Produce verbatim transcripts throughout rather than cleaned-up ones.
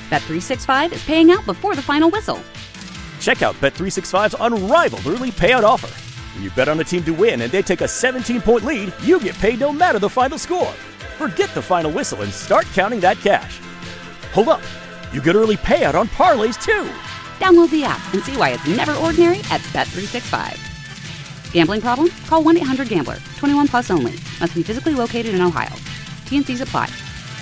Bet three sixty-five is paying out before the final whistle. Check out Bet three sixty-five's unrivaled early payout offer. When you bet on a team to win and they take a seventeen-point lead, you get paid no matter the final score. Forget the final whistle and start counting that cash. Hold up. You get early payout on parlays, too. Download the app and see why it's never ordinary at Bet three sixty-five. Gambling problem? Call one eight hundred gambler. twenty-one plus only. Must be physically located in Ohio. T N Cs apply.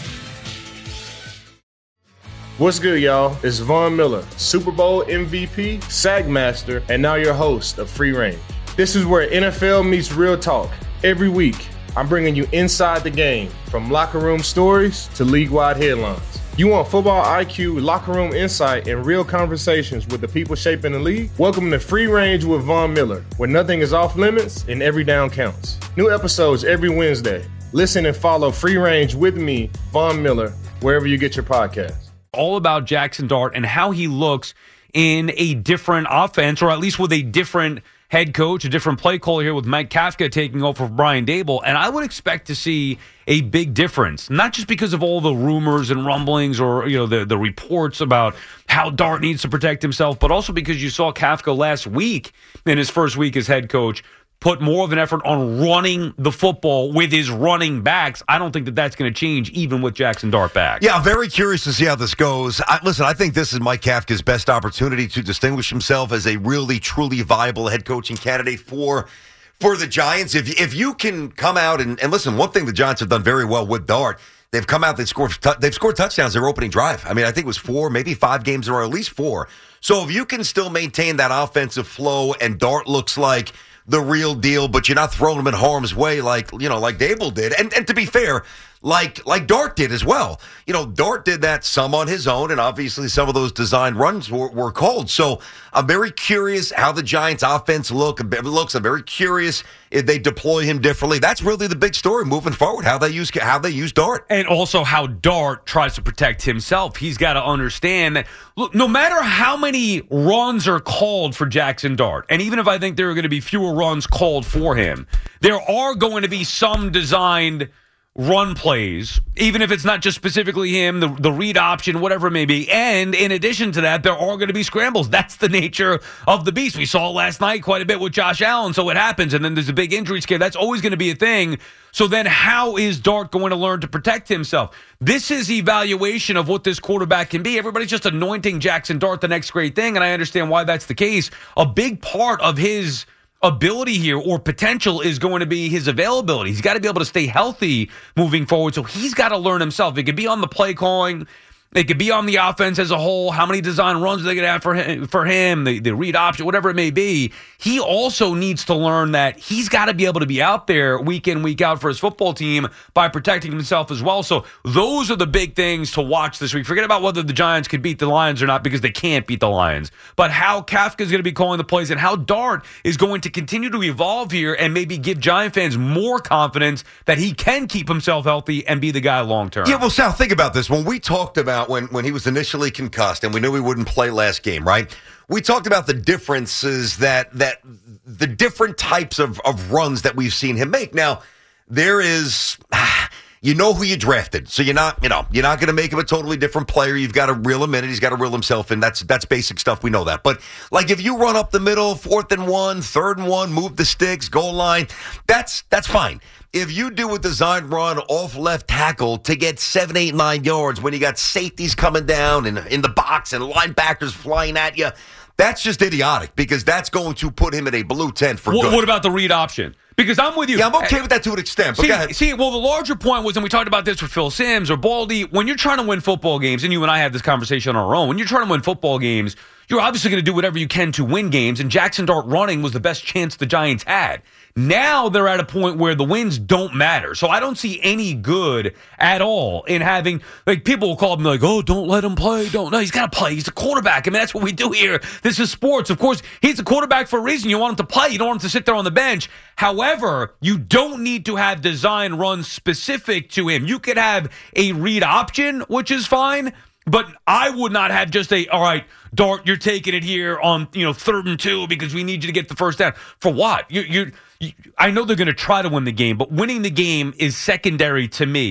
What's good, y'all? It's Von Miller, Super Bowl M V P, Sack Master, and now your host of Free Range. This is where N F L meets real talk. Every week, I'm bringing you inside the game, from locker room stories to league-wide headlines. You want football I Q, locker room insight, and real conversations with the people shaping the league? Welcome to Free Range with Von Miller, where nothing is off limits and every down counts. New episodes every Wednesday. Listen and follow Free Range with me, Von Miller, wherever you get your podcasts. All about Jackson Dart and how he looks in a different offense, or at least with a different head coach, a different play caller here with Mike Kafka taking over for Brian Daboll. And I would expect to see a big difference, not just because of all the rumors and rumblings or, you know, the, the reports about how Dart needs to protect himself, but also because you saw Kafka last week in his first week as head coach put more of an effort on running the football with his running backs. I don't think that that's going to change even with Jackson Dart back. Yeah, I'm very curious to see how this goes. I, listen, I think this is Mike Kafka's best opportunity to distinguish himself as a really, truly viable head coaching candidate for for the Giants. If, if you can come out and, and listen, one thing the Giants have done very well with Dart, they've come out, they've scored, they've scored touchdowns their opening drive. I mean, I think it was four, maybe five games or at least four. So if you can still maintain that offensive flow and Dart looks like the real deal, but you're not throwing him in harm's way like, you know, like Daboll did. And and to be fair, like like Dart did as well. You know, Dart did that some on his own, and obviously some of those design runs were, were called. So I'm very curious how the Giants' offense look looks. I'm very curious if they deploy him differently. That's really the big story moving forward, how they use how they use Dart. And also how Dart tries to protect himself. He's got to understand that, look, no matter how many runs are called for Jackson Dart, and even if I think there are going to be fewer runs called for him, there are going to be some designed run plays, even if it's not just specifically him, the, the read option, whatever it may be. And in addition to that, there are going to be scrambles. That's the nature of the beast. We saw last night quite a bit with Josh Allen, so it happens. And then there's a big injury scare. That's always going to be a thing. So then how is Dart going to learn to protect himself? This is evaluation of what this quarterback can be. Everybody's just anointing Jackson Dart the next great thing, and I understand why that's the case. A big part of his ability here or potential is going to be his availability. He's got to be able to stay healthy moving forward. So he's got to learn himself. It could be on the play calling. It could be on the offense as a whole. How many design runs are they going to have for him, for him the, the read option, whatever it may be. He also needs to learn that he's got to be able to be out there week in, week out for his football team by protecting himself as well. So those are the big things to watch this week. Forget about whether the Giants could beat the Lions or not, because they can't beat the Lions. But how Kafka is going to be calling the plays and how Dart is going to continue to evolve here and maybe give Giant fans more confidence that he can keep himself healthy and be the guy long term. Yeah, well, Sal, think about this. When we talked about when, when he was initially concussed and we knew he wouldn't play last game, right? We talked about the differences that that the different types of, of runs that we've seen him make. Now, there is, you know who you drafted, so you're not, you know, you're not going to make him a totally different player. You've got to reel him in, and he's got to reel himself in. That's that's basic stuff. We know that. But like if you run up the middle, fourth and one, third and one, move the sticks, goal line, that's that's fine. If you do a design run off left tackle to get seven, eight, nine yards when you got safeties coming down and in the box and linebackers flying at you, that's just idiotic, because that's going to put him in a blue tent for what, good. What about the read option? Because I'm with you. Yeah, I'm okay with that to an extent. But see, go ahead. see, well, the larger point was, and we talked about this with Phil Simms or Baldy, when you're trying to win football games, and you and I had this conversation on our own, when you're trying to win football games, you're obviously going to do whatever you can to win games, and Jackson Dart running was the best chance the Giants had. Now they're at a point where the wins don't matter. So I don't see any good at all in having, like, people will call him like, oh, don't let him play. Don't. No, he's got to play. He's a quarterback. I mean, that's what we do here. This is sports. Of course, he's a quarterback for a reason. You want him to play. You don't want him to sit there on the bench. However, you don't need to have design runs specific to him. You could have a read option, which is fine. But I would not have just a, all right, Dart, you're taking it here on, you know, third and two because we need you to get the first down. For what? You, you, you, I know they're going to try to win the game, but winning the game is secondary to me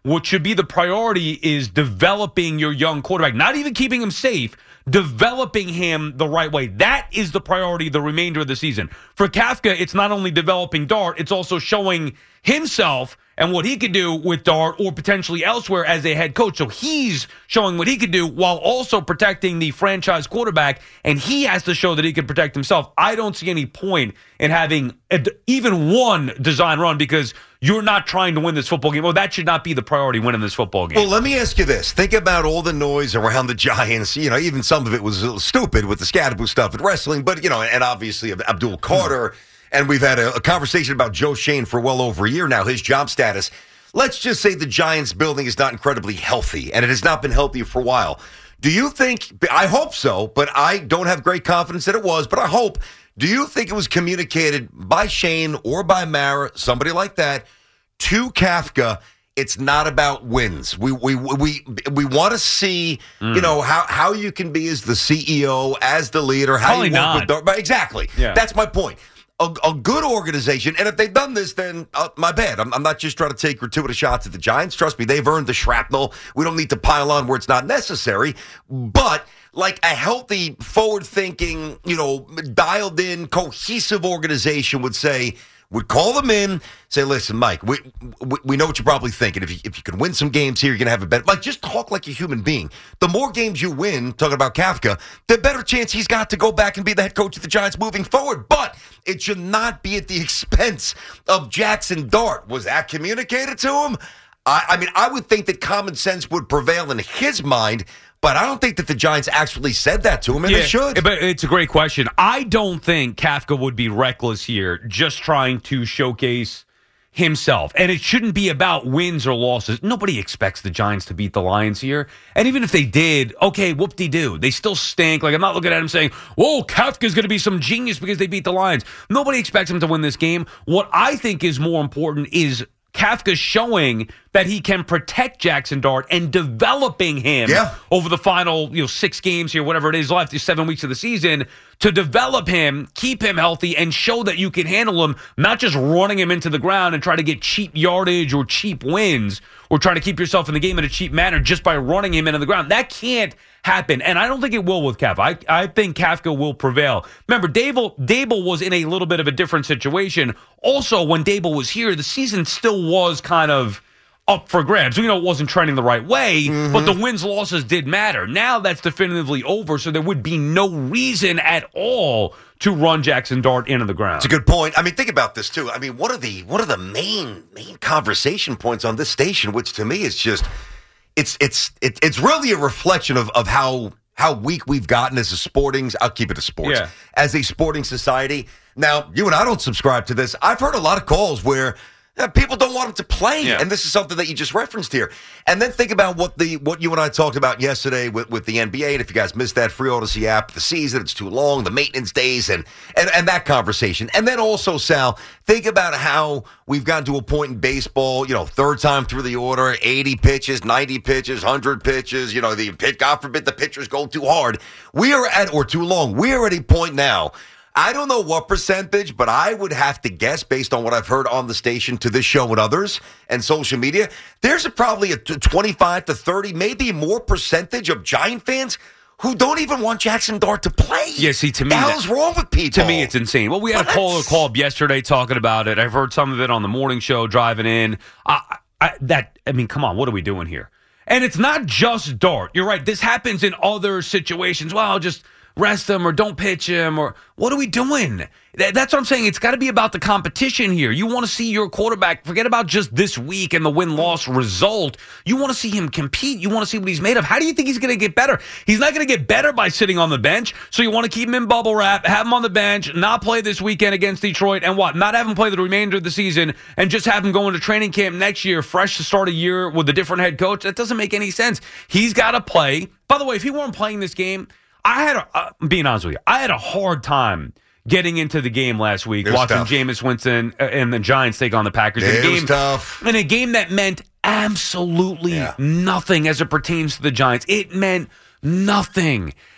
what should be the priority is developing your young quarterback, not even keeping him safe, developing him the right way. That is the priority the remainder of the season. For Kafka, it's not only developing Dart, it's also showing himself and what he could do with Dart or potentially elsewhere as a head coach. So he's showing what he could do while also protecting the franchise quarterback, and he has to show that he can protect himself. I don't see any point in having a, even one design run because you're not trying to win this football game. Well, that should not be the priority, winning this football game. Well, let me ask you this. Think about all the noise around the Giants. You know, even some of it was a little stupid with the Scadaboo stuff at wrestling, but, you know, and obviously Abdul Carter. Mm-hmm. And we've had a, a conversation about Joe Schoen for well over a year now, his job status. Let's just say the Giants building is not incredibly healthy, and it has not been healthy for a while. Do you think, I hope so, but I don't have great confidence that it was, but I hope, do you think it was communicated by Schoen or by Mara, somebody like that, to Kafka, it's not about wins. We we we we want to see, mm. you know, how, how you can be as the C E O, as the leader, how Probably you work not. with the, exactly. Yeah. That's my point. A, a good organization, and if they've done this, then uh, my bad. I'm, I'm not just trying to take gratuitous shots at the Giants. Trust me, they've earned the shrapnel. We don't need to pile on where it's not necessary. But like a healthy, forward-thinking, you know, dialed-in, cohesive organization would say, would call them in, say, listen, Mike, we we, we know what you're probably thinking. If you, if you can win some games here, you're going to have a better... Like, just talk like a human being. The more games you win, talking about Kafka, the better chance he's got to go back and be the head coach of the Giants moving forward. But it should not be at the expense of Jackson Dart. Was that communicated to him? I, I mean, I would think that common sense would prevail in his mind, but I don't think that the Giants actually said that to him, and yeah, they should. But it's a great question. I don't think Kafka would be reckless here, just trying to showcase himself. And it shouldn't be about wins or losses. Nobody expects the Giants to beat the Lions here. And even if they did, okay, whoop-de-doo. They still stink. Like, I'm not looking at him saying, whoa, Kafka's going to be some genius because they beat the Lions. Nobody expects him to win this game. What I think is more important is Kafka showing that he can protect Jackson Dart and developing him yeah. over the final, you know, six games here, whatever it is left, these seven weeks of the season, to develop him, keep him healthy, and show that you can handle him, not just running him into the ground and try to get cheap yardage or cheap wins or trying to keep yourself in the game in a cheap manner just by running him into the ground. That can't happen, and I don't think it will with Kafka. I, I think Kafka will prevail. Remember, Dable, Dable was in a little bit of a different situation. Also, when Dable was here, the season still was kind of up for grabs. We know it wasn't trending the right way, mm-hmm. but the wins, losses did matter. Now that's definitively over, so there would be no reason at all to run Jackson Dart into the ground. It's a good point. I mean, think about this, too. I mean, what are the what are the main main conversation points on this station, which to me is just, it's it's it, it's really a reflection of, of how how weak we've gotten as a sporting, I'll keep it a sports, yeah. as a sporting society. Now, you and I don't subscribe to this. I've heard a lot of calls where Uh, people don't want him to play, yeah. and this is something that you just referenced here. And then think about what the what you and I talked about yesterday with, with the N B A. And if you guys missed that free Odyssey app, the season, it's too long, the maintenance days, and, and, and that conversation. And then also, Sal, think about how we've gotten to a point in baseball, you know, third time through the order, eighty pitches, ninety pitches, one hundred pitches, you know, the pit, God forbid the pitchers go too hard. We are at, or too long, we are at a point now. I don't know what percentage, but I would have to guess based on what I've heard on the station to this show and others and social media, there's a, probably a twenty-five to thirty, maybe more percentage of Giant fans who don't even want Jackson Dart to play. Yeah, see, to me, the hell's wrong with people? To me, it's insane. Well, we had what? a caller call up yesterday talking about it. I've heard some of it on the morning show driving in. I, I, that, I mean, come on, what are we doing here? And it's not just Dart. You're right. This happens in other situations. Well, I'll just rest him or don't pitch him, or what are we doing? That's what I'm saying. It's got to be about the competition here. You want to see your quarterback, forget about just this week and the win-loss result. You want to see him compete. You want to see what he's made of. How do you think he's going to get better? He's not going to get better by sitting on the bench, so you want to keep him in bubble wrap, have him on the bench, not play this weekend against Detroit, and what? Not have him play the remainder of the season and just have him go into training camp next year, fresh to start a year with a different head coach? That doesn't make any sense. He's got to play. By the way, if he weren't playing this game, I had, a, uh, being honest with you, I had a hard time getting into the game last week, watching tough. Jameis Winston and the Giants take on the Packers. It in a game, was tough. In a game that meant absolutely yeah. nothing as it pertains to the Giants. It meant nothing.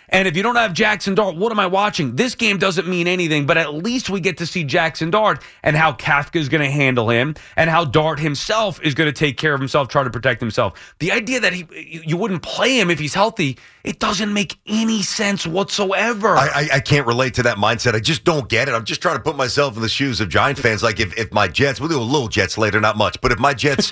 And if you don't have Jackson Dart, what am I watching? This game doesn't mean anything, but at least we get to see Jackson Dart and how Kafka is going to handle him and how Dart himself is going to take care of himself, try to protect himself. The idea that he you wouldn't play him if he's healthy, it doesn't make any sense whatsoever. I, I, I can't relate to that mindset. I just don't get it. I'm just trying to put myself in the shoes of Giant fans. Like if, if my Jets, we'll do a little Jets later, not much, but if my Jets,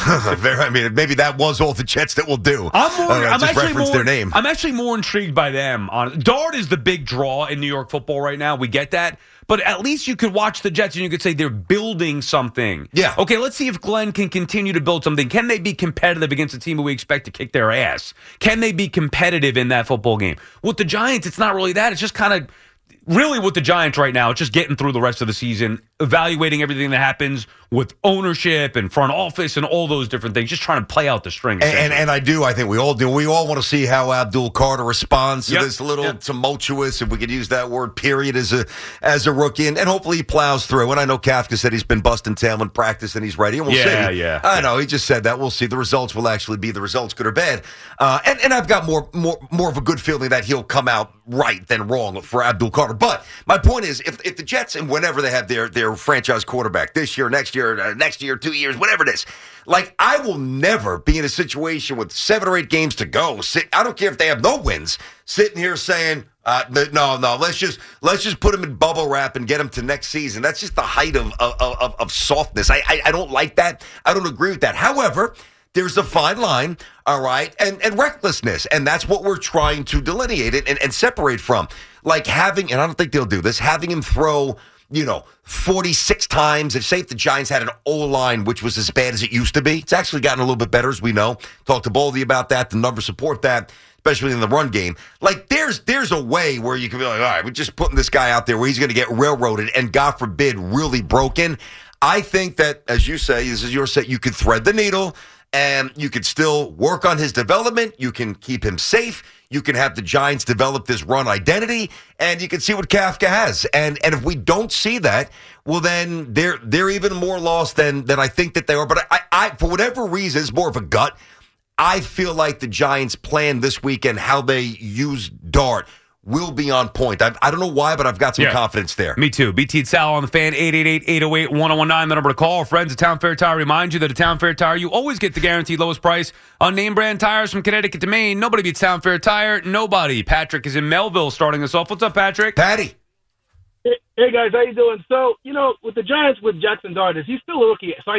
I mean, maybe that was all the Jets that will do. I'm more, uh, I'm just actually reference more, their name. I'm actually more intrigued by them. On Dart is the big draw in New York football right now. We get that. But at least you could watch the Jets and you could say they're building something. Yeah. Okay, let's see if Glenn can continue to build something. Can they be competitive against a team who we expect to kick their ass? Can they be competitive in that football game? With the Giants, it's not really that. It's just kind of really with the Giants right now, it's just getting through the rest of the season, evaluating everything that happens with ownership and front office and all those different things, just trying to play out the string. And, and, and I do, I think we all do. We all want to see how Abdul Carter responds to Yep. this little Yep. tumultuous, if we could use that word, period, as a as a rookie. And, and hopefully he plows through. And I know Kafka said he's been busting tail in practice and he's ready. And we'll Yeah, see. yeah. I know, he just said that. We'll see. The results will actually be the results, good or bad. Uh, and, and I've got more, more, more of a good feeling that he'll come out right than wrong for Abdul Carter. But my point is, if, if the Jets, and whenever they have their, their franchise quarterback, this year, next year, uh, next year, two years, whatever it is, like, I will never be in a situation with seven or eight games to go. Sit, I don't care if they have no wins, sitting here saying, uh, no, no, let's just let's just put them in bubble wrap and get them to next season. That's just the height of of, of, of softness. I, I I don't like that. I don't agree with that. However, there's a fine line, all right, and, and recklessness, and that's what we're trying to delineate it and, and separate from. Like having, and I don't think they'll do this, having him throw, you know, forty-six times. If, say, if the Giants had an O-line which was as bad as it used to be, it's actually gotten a little bit better, as we know. Talked to Baldy about that. The numbers support that, especially in the run game. Like, there's there's a way where you can be like, all right, we're just putting this guy out there where he's going to get railroaded and, God forbid, really broken. I think that, as you say, this is your set, you could thread the needle, and you could still work on his development. You can keep him safe. You can have the Giants develop this run identity, and you can see what Kafka has. And and if we don't see that, well, then they're they're even more lost than than I think that they are. But I, I for whatever reason, it's more of a gut. I feel like the Giants' plan this weekend, how they use Dart, will be on point. I, I don't know why, but I've got some Yeah. confidence there. Me too. B T and Sal on the Fan, eight eight eight, eight oh eight, one oh one nine, the number to call. Friends at Town Fair Tire remind you that at Town Fair Tire, you always get the guaranteed lowest price on name brand tires from Connecticut to Maine. Nobody beats Town Fair Tire. Nobody. Patrick is in Melville starting us off. What's up, Patrick? Patty. Hey, hey, guys, how you doing? So, you know, with the Giants, with Jackson Dart, is he still a rookie? So I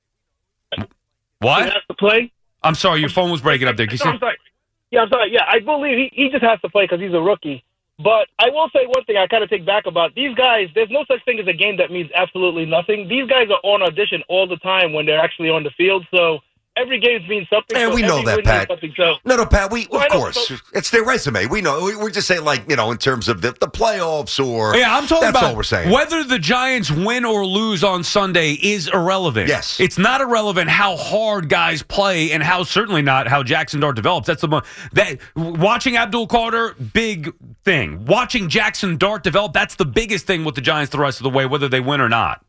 he What? has to play. I'm sorry, your phone was breaking up there. Can you No, say- I'm sorry. Yeah, I'm sorry. Yeah, I believe he, he just has to play because he's a rookie. But I will say one thing I kind of take back about these guys. There's no such thing as a game that means absolutely nothing. These guys are on audition all the time when they're actually on the field. So every game means something. And so we know every that, win Pat. means something. So No, no, Pat, we, Well, of I know, course, so- it's their resume. We know. We- We're just saying, like, you know, in terms of the, the playoffs or. Yeah, I'm talking that's about all we're saying. whether the Giants win or lose on Sunday is irrelevant. Yes. It's not irrelevant how hard guys play and how certainly not how Jackson Dart develops. That's the mo- that watching Abdul Carter, big thing. Watching Jackson Dart develop, that's the biggest thing with the Giants the rest of the way, whether they win or not.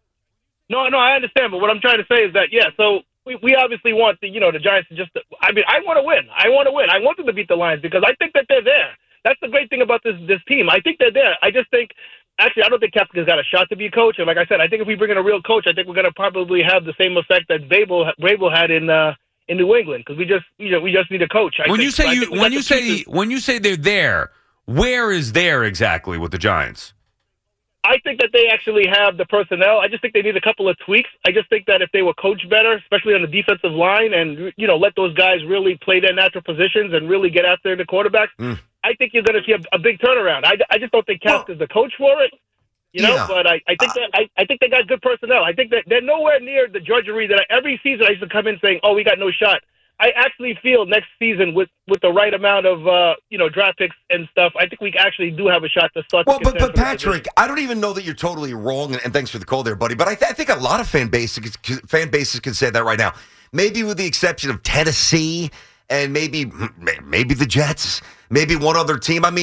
no, no, I understand. But what I'm trying to say is that yeah. So we, we obviously want the you know the Giants to just. I mean, I want to win. I want to win. I want them to beat the Lions because I think that they're there. That's the great thing about this this team. I think they're there. I just think. Actually, I don't think Kafka's got a shot to be a coach. And like I said, I think if we bring in a real coach, I think we're going to probably have the same effect that Vrabel, Vrabel had in uh, in New England because we just you know we just need a coach. I When think. you say So I you think we when got you the say pieces. when you say they're there, where is there exactly with the Giants? I think that they actually have the personnel. I just think they need a couple of tweaks. I just think that if they were coached better, especially on the defensive line, and you know let those guys really play their natural positions and really get after the quarterbacks, Mm. I think you're going to see a, a big turnaround. I, I just don't think Kafka's the coach for it, you know. Yeah. But I, I think that I, I think they got good personnel. I think that they're nowhere near the drudgery that I, every season I used to come in saying, "Oh, we got no shot." I actually feel next season with, with the right amount of uh, you know draft picks and stuff, I think we actually do have a shot to start. Well, to but, contend but for that division. Patrick, I don't even know that you're totally wrong, and, and thanks for the call there, buddy. But I, th- I think a lot of fan bases, fan bases can say that right now. Maybe with the exception of Tennessee and maybe maybe the Jets, maybe one other team. I mean,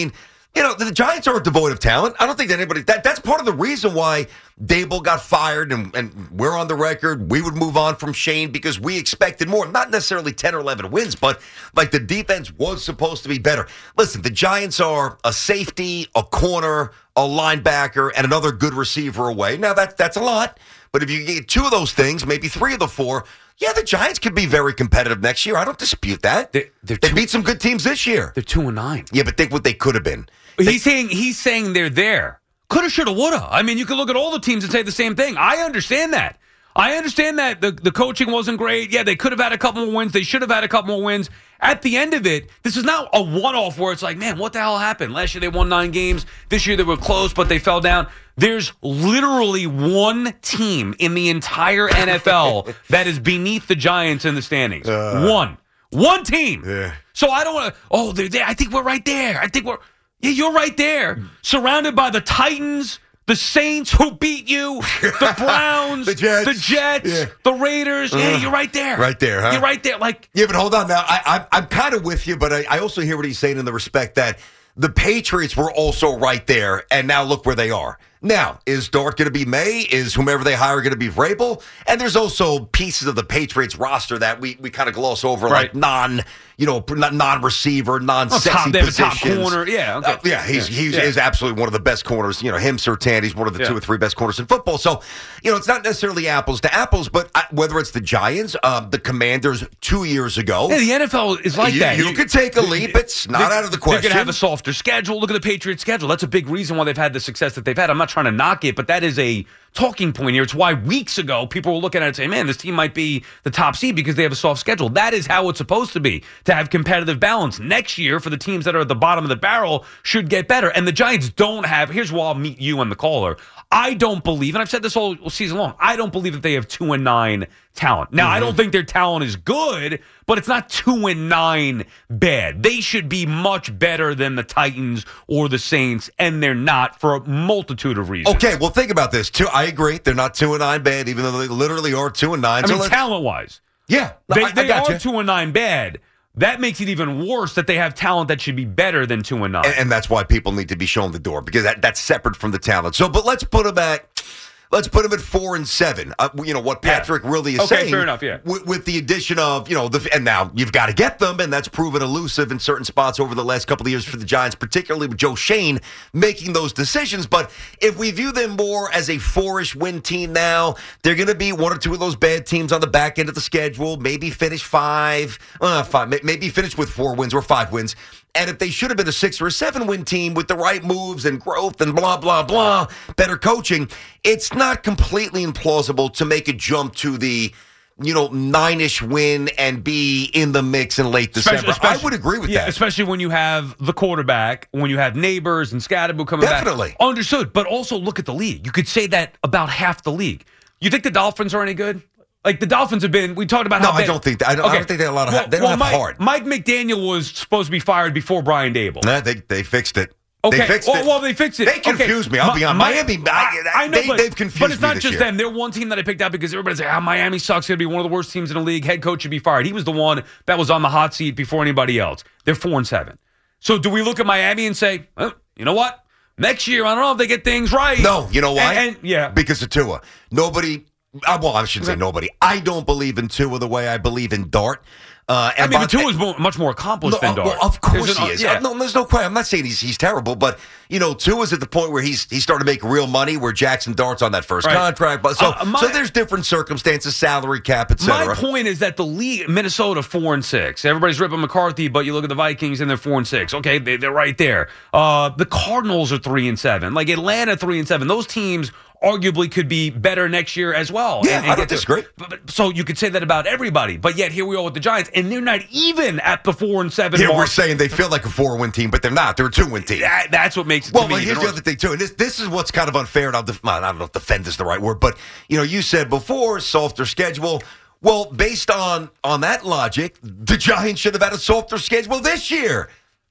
You know, the Giants aren't devoid of talent. I don't think that anybody that that's part of the reason why Dable got fired, and, and we're on the record. We would move on from Shane because we expected more. Not necessarily ten or eleven wins, but like the defense was supposed to be better. Listen, the Giants are a safety, a corner, a linebacker, and another good receiver away. Now that that's a lot, but if you get two of those things, maybe three of the four, yeah, the Giants could be very competitive next year. I don't dispute that. They're, they're they two, beat some good teams this year. They're two and nine. Yeah, but think what they could have been. He's saying he's saying they're there. Coulda, shoulda, woulda. I mean, you can look at all the teams and say the same thing. I understand that. I understand that the, the coaching wasn't great. Yeah, they could have had a couple more wins. They should have had a couple more wins. At the end of it, this is not a one-off where it's like, man, what the hell happened? Last year they won nine games. This year they were close, but they fell down. There's literally one team in the entire N F L that is beneath the Giants in the standings. Uh, one. One team. Yeah. So I don't want to, oh, they're there. I think we're right there. I think we're, yeah, you're right there. Surrounded by the Titans, the Saints who beat you, the Browns, the Jets, the, Jets, yeah. the Raiders. Uh, yeah, you're right there. Right there, huh? You're right there. Like, yeah, but hold on now. I, I, I'm kind of with you, but I, I also hear what he's saying in the respect that the Patriots were also right there, and now look where they are. Now, is Dart going to be May? Is whomever they hire going to be Vrabel? And there's also pieces of the Patriots roster that we, we kind of gloss over, right. like non, you know, non-receiver, non-sexy oh, top, they have positions. A top corner, yeah, okay. uh, yeah, he's yeah. he's yeah. is absolutely one of the best corners. You know, him, Surtain, he's one of the yeah. two or three best corners in football. So, you know, it's not necessarily apples to apples, but I, whether it's the Giants, um, the Commanders two years ago, yeah, the N F L is like you, that. You, you could take a leap; it's not they, out of the question. They're going to have a softer schedule. Look at the Patriots' schedule. That's a big reason why they've had the success that they've had. I'm not trying to knock it, but that is a talking point here. It's why weeks ago people were looking at it and saying, man, this team might be the top seed because they have a soft schedule. That is how it's supposed to be, to have competitive balance. Next year, for the teams that are at the bottom of the barrel, should get better. And the Giants don't have, here's where I'll meet you and the caller. I don't believe, and I've said this all season long, I don't believe that they have two and nine talent. Now, mm-hmm. I don't think their talent is good, but it's not two and nine bad. They should be much better than the Titans or the Saints, and they're not for a multitude of reasons. Okay, well, think about this. Two, I agree. They're not two and nine bad, even though they literally are two and nine. I so mean, talent-wise. Yeah. They, I, I they gotcha. are two and nine bad. That makes it even worse that they have talent that should be better than two and nine. And, and that's why people need to be shown the door, because that, that's separate from the talent. So, but let's put them at let's put them at four and seven. Uh, you know what Patrick yeah. really is okay, saying. Fair enough. Yeah. With, with the addition of you know the and now you've got to get them, and that's proven elusive in certain spots over the last couple of years for the Giants, particularly with Joe Shane making those decisions. But if we view them more as a four-ish win team now, they're going to be one or two of those bad teams on the back end of the schedule. Maybe finish five, uh, five, maybe finish with four wins or five wins. And if they should have been a six or a seven win team with the right moves and growth and blah, blah, blah, better coaching, it's not completely implausible to make a jump to the, you know, nine-ish win and be in the mix in late December. Especially, I would agree with yeah, that. Especially when you have the quarterback, when you have Neighbors and Scatterbo coming Definitely. back. Understood. But also look at the league. You could say that about half the league. You think the Dolphins are any good? Like, the Dolphins have been, we talked about no, how bad. I don't think that. I don't, okay. I don't think they have a lot of, well, they don't well, have Mike, heart. Mike McDaniel was supposed to be fired before Brian Dable. Nah, they, they fixed it. Okay. They fixed well, it. well, they fixed it. They confused okay. me. I'll be honest. My, Miami, I, I know, they, but, they've confused me But it's not this just year. them. They're one team that I picked out because everybody's like, ah, Miami sucks. Going to be one of the worst teams in the league. Head coach should be fired. He was the one that was on the hot seat before anybody else. They're four and seven. So do we look at Miami and say, oh, you know what? Next year, I don't know if they get things right. No, you know why? And, and yeah, because of Tua. Nobody. Uh, well, I shouldn't say nobody. I don't believe in Tua the way I believe in Dart. Uh, and I mean, but Tua is more, much more accomplished no, than Dart. Well, of course an, he is. Yeah. Uh, no, there's no question. I'm not saying he's he's terrible, but you know, Tua's at the point where he's he's starting to make real money. Where Jackson Dart's on that first right. contract, but so uh, my, so there's different circumstances, salary cap, et cetera. My point is that the league, Minnesota four and six. Everybody's ripping McCarthy, but you look at the Vikings and they're four and six. Okay, they, they're right there. Uh, the Cardinals are three and seven. Like Atlanta, three and seven. Those teams arguably could be better next year as well. Yeah, and, and I don't disagree. But, but, so you could say that about everybody, but yet here we are with the Giants, and they're not even at the four and seven. Yeah, mark. we're saying they feel like a four-win team, but they're not. They're a two-win team. That, that's what makes it. Well, to me well here's the other thing too, and this this is what's kind of unfair. And I'll def- I don't know if defend is the right word, but you know, you said before softer schedule. Well, based on on that logic, the Giants should have had a softer schedule this year.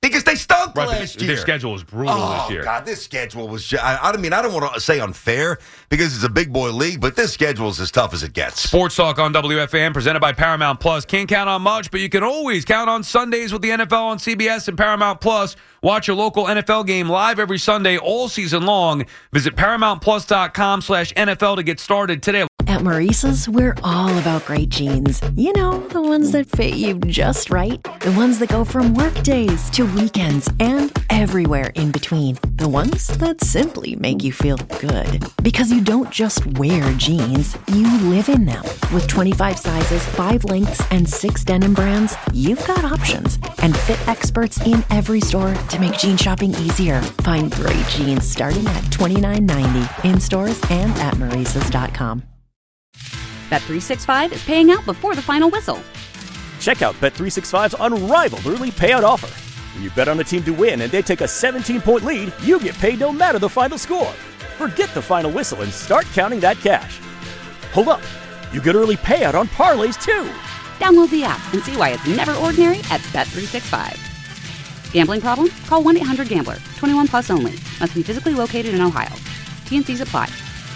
Because they stunk Right, last their year. schedule was brutal oh, this year. God, this schedule was. Ju- I, I mean, I don't want to say unfair because it's a big boy league, but this schedule is as tough as it gets. Sports Talk on W F A N, presented by Paramount Plus. Can't count on much, but you can always count on Sundays with the N F L on C B S and Paramount Plus. Watch your local N F L game live every Sunday all season long. Visit ParamountPlus.com slash NFL to get started today. At Maurice's, we're all about great jeans. You know, the ones that fit you just right. The ones that go from work days to weekends and everywhere in between. The ones that simply make you feel good. Because you don't just wear jeans, you live in them. With twenty-five sizes, five lengths, and six denim brands, you've got options. And fit experts in every store to make jean shopping easier. Find great jeans starting at twenty-nine ninety in stores and at Maurice's dot com. Bet three sixty-five is paying out before the final whistle. Check out Bet three sixty-five's unrivaled early payout offer. When you bet on a team to win and they take a seventeen-point lead, you get paid no matter the final score. Forget the final whistle and start counting that cash. Hold up. You get early payout on parlays, too. Download the app and see why it's never ordinary at Bet three sixty-five. Gambling problem? Call one eight hundred gambler. twenty-one plus only. Must be physically located in Ohio. T and Cs apply.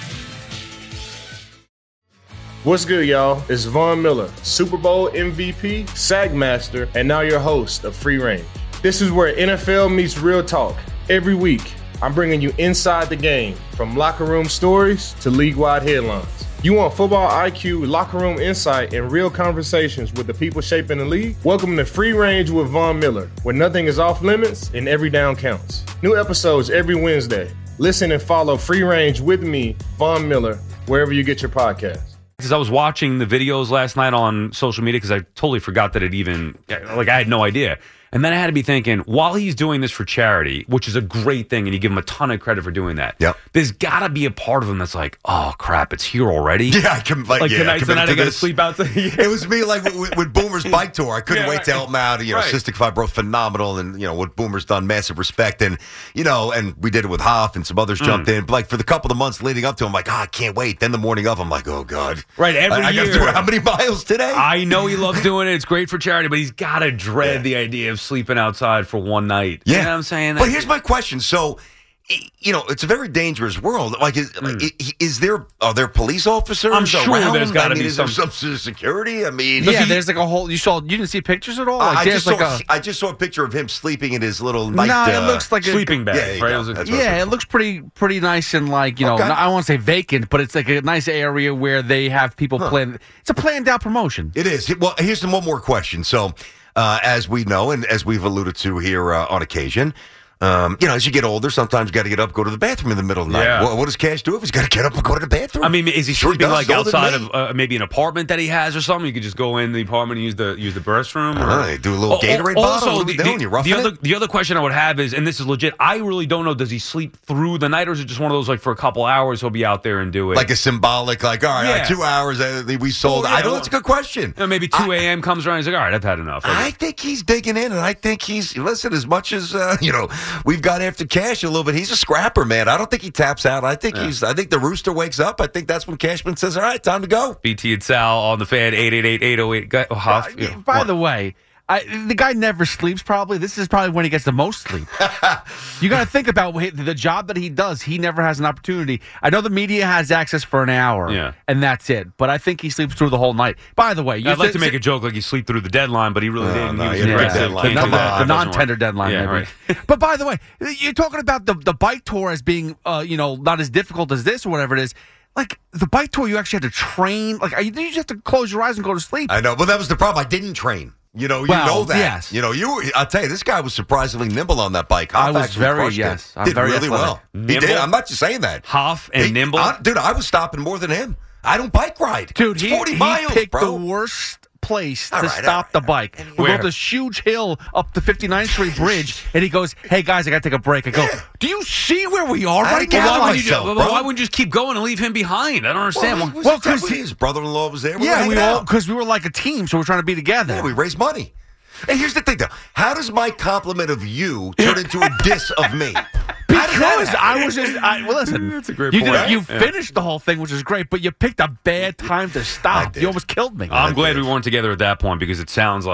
What's good, y'all? It's Von Miller, Super Bowl M V P, SAG Master, and now your host of Free Range. This is where N F L meets real talk. Every week, I'm bringing you inside the game, from locker room stories to league-wide headlines. You want football I Q, locker room insight, and real conversations with the people shaping the league? Welcome to Free Range with Von Miller, where nothing is off limits and every down counts. New episodes every Wednesday. Listen and follow Free Range with me, Von Miller, wherever you get your podcasts. Because I was watching the videos last night on social media because I totally forgot that it even, like I had no idea. And then I had to be thinking, while he's doing this for charity, which is a great thing, and you give him a ton of credit for doing that, Yep. there's got to be a part of him that's like, oh, crap, it's here already? Yeah, I can. Like, Like yeah, tonight's the committed night to I got to this. sleep out. It was me, like with, with Boomer's bike tour. I couldn't Yeah, wait right. to help him out. You know, Right. cystic fibrosis, phenomenal, and you know what Boomer's done, massive respect, and you know, and we did it with Hoff, and some others jumped Mm. in. But like for the couple of months leading up to, it, I'm like, oh, I can't wait. Then the morning of, I'm like, oh god, Right, every I, I got to year. do how many miles today? I know he loves doing it. It's great for charity, but he's got to dread Yeah. the idea of sleeping outside for one night. Yeah. You know what I'm saying? But here's my question. So, i- you know, it's a very dangerous world. Like, is, like, i- is there are there police officers Hmm. I'm sure around? there's gotta I mean, be is there some- some sort of security? I mean, Yeah, he- there's like a whole. You saw. You didn't see pictures at all. Like I there's just like saw. a. I just saw a picture of him sleeping in his little night. No, it uh, looks like a sleeping bag, Yeah, there you right? go. It was a- That's what I was Yeah, looking it for. looks pretty pretty nice and like you know. Okay. I don't want to say vacant, but it's like a nice area where they have people plan. It's a planned out promotion. It is. Well, here's one more question. So, uh, as we know, and as we've alluded to here uh, on occasion, um, you know, as you get older, sometimes you got to get up, go to the bathroom in the middle of the night. Yeah. Well, what does Cash do if he's got to get up and go to the bathroom? I mean, is he Sure sleeping does, like older than outside me. of uh, maybe an apartment that he has or something? You could just go in the apartment and use the use the restroom. I Or... don't know, do a little Gatorade bottle. What are we the, doing? the- You roughing the other it? the other question I would have is, and this is legit, I really don't know. Does he sleep through the night, or is it just one of those like for a couple hours he'll be out there and do it? Like a symbolic, like, all right, all right, Yeah. two hours, uh, we sold. Well, yeah, I don't know. well- That's a good question. You know, maybe two a.m. comes around. He's like, all right, I've had enough. Like, I think he's digging in, and I think he's listen. As much as uh, you know, we've got after Cash a little bit. He's a scrapper, man. I don't think he taps out. I think he's. I think the rooster wakes up. I think that's when Cashman says, "All right, time to go." B T and Sal on the fan eight eight eight eight oh eight. Oh, Huff, Uh, you know, By what? the way, I, the guy never sleeps. Probably this is probably when he gets the most sleep. You got to think about wh- the job that he does. He never has an opportunity. I know the media has access for an hour, Yeah. and that's it. But I think he sleeps through the whole night. By the way, you I'd like said- to make a joke like he sleep through the deadline, but he really No, didn't. no, he was he didn't aggressive. break deadline. Can't the, do Come that. on. the Doesn't work. non-tender deadline, Yeah, maybe. right. But by the way, you're talking about the the bike tour as being, uh, you know, not as difficult as this or whatever it is. Like the bike tour, you actually had to train. Like you you just have to close your eyes and go to sleep. I know, but that was the problem. I didn't train. You know, you Well, know that. yes. You know, you. Were, I'll tell you, this guy was surprisingly nimble on that bike. I Hoff was actually very- crushed it. yes, I'm did very really athletic. well. He Nimble? did. I'm not just saying that. Huff and He- nimble. I- dude, I was stopping more than him. I don't bike ride, Dude, It's he, forty he miles, picked bro. the worst place All to right, all stop right, the all bike. right. We Where? go up this huge hill up the fifty-ninth Street Bridge, and he goes, "Hey guys, I got to take a break." I go, "Do you see where we are I right get now?" out Why of would you, myself, but bro. why wouldn't you just keep going and leave him behind? I don't understand. Well, Why- he was, Well, well, 'cause he- his brother-in-law was there. We were Yeah, we hanging all out. because we were like a team, so we're trying to be together. Yeah, we raised money. And here's the thing, though. How does my compliment of you turn into a diss of me? How did that Because happen? I was just, I, well, listen, That's a great you point. Did, you Yeah. finished the whole thing, which is great, but you picked a bad time to I stop. did. You almost killed me. I'm I glad did. we weren't together at that point because it sounds like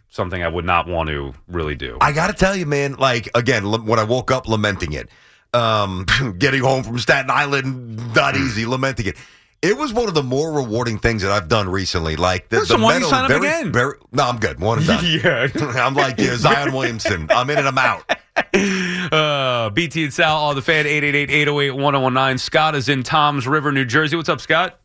something I would not want to really do. I got to tell you, man, like, again, l- when I woke up lamenting it, um, getting home from Staten Island, not easy, lamenting it. It was one of the more rewarding things that I've done recently. Like the, Listen, the why don't you medal, sign up very, again? Very, no, I'm good. One and done. Yeah. I'm like yeah, Zion Williamson. I'm in and I'm out. Uh, B T and Sal on the Fan, eight eight eight, eight oh eight, one oh one nine. Scott is in Toms River, New Jersey. What's up, Scott?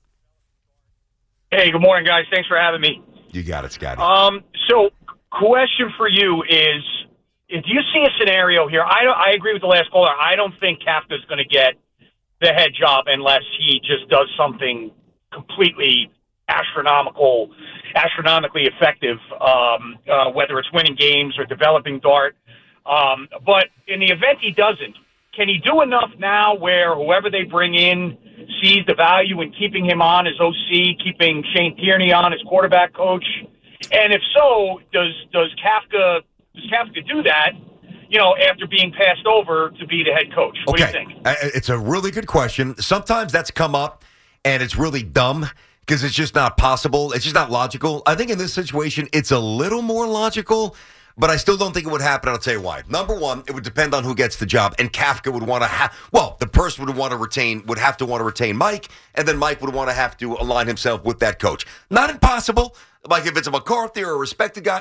Hey, good morning, guys. Thanks for having me. You got it, Scotty. Um, so, question for you is, if you see a scenario here, I don't, I agree with the last caller. I don't think Kafka's going to get the head job unless he just does something completely astronomical, astronomically effective, um, uh, whether it's winning games or developing Dart. Um, but in the event he doesn't, can he do enough now where whoever they bring in sees the value in keeping him on as O C, keeping Shane Tierney on as quarterback coach? And if so, does does Kafka does Kafka do that, you know, after being passed over to be the head coach? What okay. do you think? Uh, It's a really good question. Sometimes that's come up, and it's really dumb because it's just not possible. It's just not logical. I think in this situation, it's a little more logical, but I still don't think it would happen. I'll tell you why. Number one, it would depend on who gets the job, and Kafka would want to have, well, the person would want to retain, would have to want to retain Mike, and then Mike would want to have to align himself with that coach. Not impossible. Like if it's a McCarthy or a respected guy,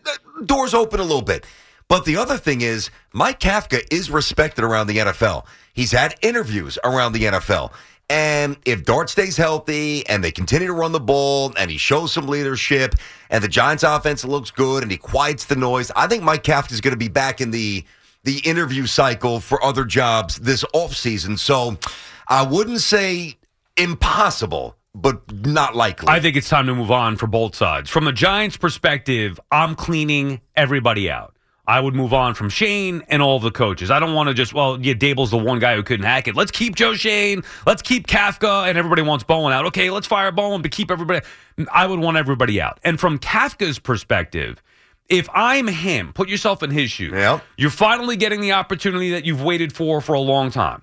doors open a little bit. But the other thing is, Mike Kafka is respected around the N F L. He's had interviews around the N F L. And if Dart stays healthy and they continue to run the ball and he shows some leadership and the Giants offense looks good and he quiets the noise, I think Mike Kafka is going to be back in the the interview cycle for other jobs this offseason. So I wouldn't say impossible, but not likely. I think it's time to move on for both sides. From the Giants' perspective, I'm cleaning everybody out. I would move on from Shane and all of the coaches. I don't want to just, well, yeah, Dable's the one guy who couldn't hack it. Let's keep Joe Shane. Let's keep Kafka, and everybody wants Bowen out. Okay, let's fire Bowen, but keep everybody. I would want everybody out. And from Kafka's perspective, if I'm him, put yourself in his shoes. Yeah. You're finally getting the opportunity that you've waited for for a long time.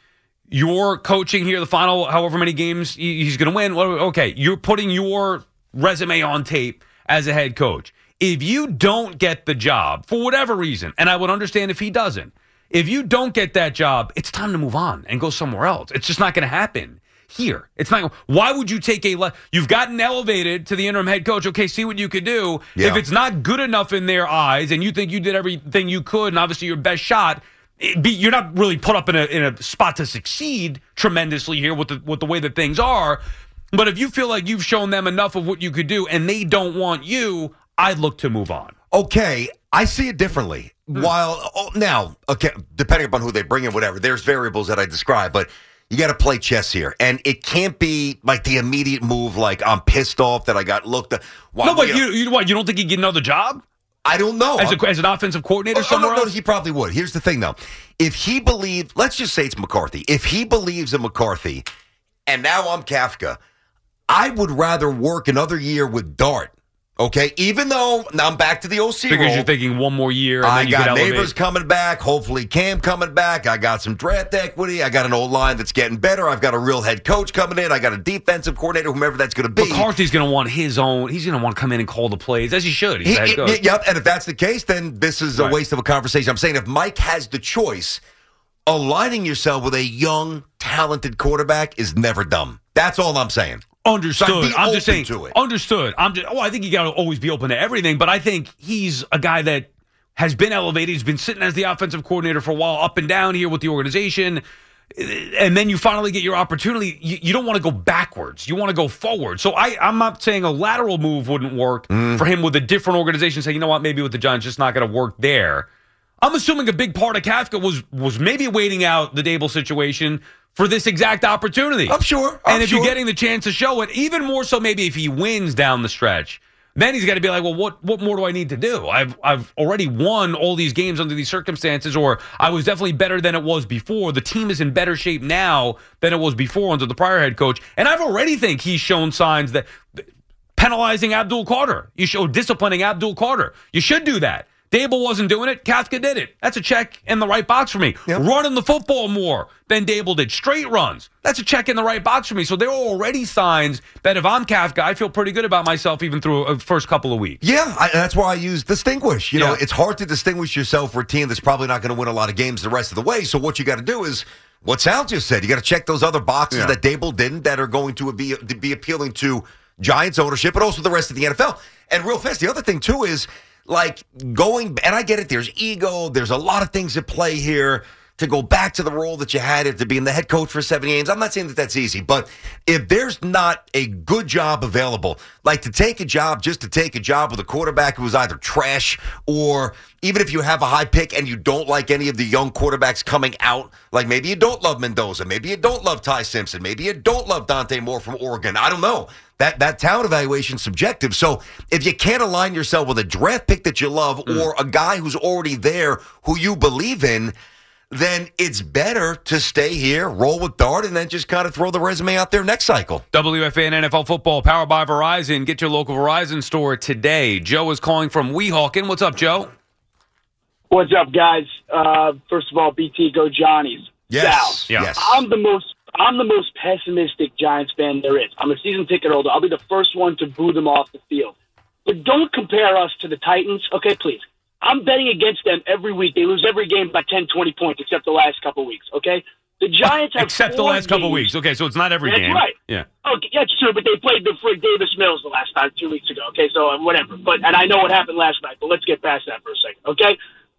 You're coaching here the final however many games he's going to win. Well, okay, you're putting your resume on tape as a head coach. If you don't get the job, for whatever reason, and I would understand if he doesn't, if you don't get that job, it's time to move on and go somewhere else. It's just not going to happen here. It's not. Why would you take a le- you've gotten elevated to the interim head coach. Okay, see what you could do. Yeah. If it's not good enough in their eyes and you think you did everything you could and obviously your best shot, it be, you're not really put up in a in a spot to succeed tremendously here with the with the way that things are. But if you feel like you've shown them enough of what you could do and they don't want you, I'd look to move on. Okay, I see it differently. Hmm. While oh, now, okay, depending upon who they bring in, whatever, there's variables that I describe, but you got to play chess here, and it can't be like the immediate move. Like I'm pissed off that I got looked at. Why No, but we- you, you what? You don't think he'd get another job I don't know. as, a, as an offensive coordinator Oh, oh, somewhere no, no, else? he probably would. Here's the thing, though. If he believed, let's just say it's McCarthy. If he believes in McCarthy, and now I'm Kafka, I would rather work another year with Dart. Okay, even though now I'm back to the O C Because role. you're thinking one more year. And I then you got could elevate. neighbors coming back. Hopefully, Cam coming back. I got some draft equity. I got an old line that's getting better. I've got a real head coach coming in. I got a defensive coordinator, whomever that's going to be. McCarthy's going to want his own. He's going to want to come in and call the plays, as he should. He's He- the head he- coach. yep, and if that's the case, then this is a Right. waste of a conversation. I'm saying if Mike has the choice, aligning yourself with a young, talented quarterback is never dumb. That's all I'm saying. Understood. So I'd be I'm just open saying. to it. Understood. I'm just. Oh, I think you got to always be open to everything. But I think he's a guy that has been elevated. He's been sitting as the offensive coordinator for a while, up and down here with the organization. And then you finally get your opportunity. You, you don't want to go backwards. You want to go forward. So I, I'm not saying a lateral move wouldn't work Mm. for him with a different organization. Say, you know what, maybe with the Giants, just not going to work there. I'm assuming a big part of Kafka was was maybe waiting out the Dable situation for this exact opportunity. I'm sure. I'm and if sure. you're getting the chance to show it, even more so maybe if he wins down the stretch, then he's got to be like, well, what what more do I need to do? I've I've already won all these games under these circumstances, or I was definitely better than it was before. The team is in better shape now than it was before under the prior head coach. And I've already think he's shown signs that penalizing Abdul Carter, you show disciplining Abdul Carter. You should do that. Dable wasn't doing it. Kafka did it. That's a check in the right box for me. Yep. Running the football more than Dable did. Straight runs. That's a check in the right box for me. So there are already signs that if I'm Kafka, I feel pretty good about myself even through a first couple of weeks. Yeah, I, that's why I use distinguish. You Yeah. know, it's hard to distinguish yourself for a team that's probably not going to win a lot of games the rest of the way. So what you got to do is what Sal just said. You got to check those other boxes Yeah. that Dable didn't that are going to be, to be appealing to Giants ownership, but also the rest of the N F L. And real fast, the other thing, too, is like going, and I get it, there's ego, there's a lot of things at play here. To go back to the role that you had, to being the head coach for seven games, I'm not saying that that's easy, but if there's not a good job available, like to take a job just to take a job with a quarterback who is either trash or even if you have a high pick and you don't like any of the young quarterbacks coming out, like maybe you don't love Mendoza, maybe you don't love Ty Simpson, maybe you don't love Dante Moore from Oregon, I don't know. That that talent evaluation is subjective. So if you can't align yourself with a draft pick that you love Mm. or a guy who's already there who you believe in, then it's better to stay here, roll with Dart, and then just kind of throw the resume out there next cycle. W F A N N F L football, powered by Verizon. Get your local Verizon store today. Joe is calling from Weehawken. What's up, Joe? What's up, guys? Uh, first of all, B T, go Johnnies. Yes. Sal, Yes. I'm the most I'm the most pessimistic Giants fan there is. I'm a season ticket holder. I'll be the first one to boo them off the field. But don't compare us to the Titans, okay, please. I'm betting against them every week. They lose every game by ten, twenty points, except the last couple weeks, okay? The Giants have Except the four last couple games. weeks. Okay, so it's not every That's game. right. Yeah. Okay, that's true, but they played the frig Davis Mills the last time, two weeks ago, okay? So uh, whatever. But and I know what happened last night, but let's get past that for a second, okay?